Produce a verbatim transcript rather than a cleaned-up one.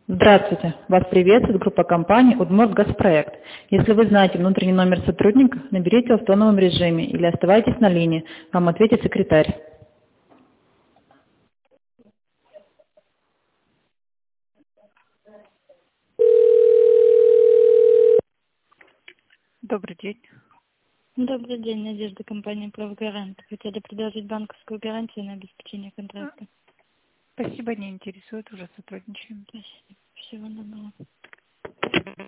Здравствуйте. Вас приветствует группа компаний «Удмурт Газпроект». Если вы знаете внутренний номер сотрудника, наберите его в тоновом режиме или оставайтесь на линии. Вам ответит секретарь. Добрый день. Добрый день, Надежда, компания «Правгарант». Хотели предложить банковскую гарантию на обеспечение контракта. Спасибо, не интересует, уже сотрудничаем. Спасибо. Всего доброго.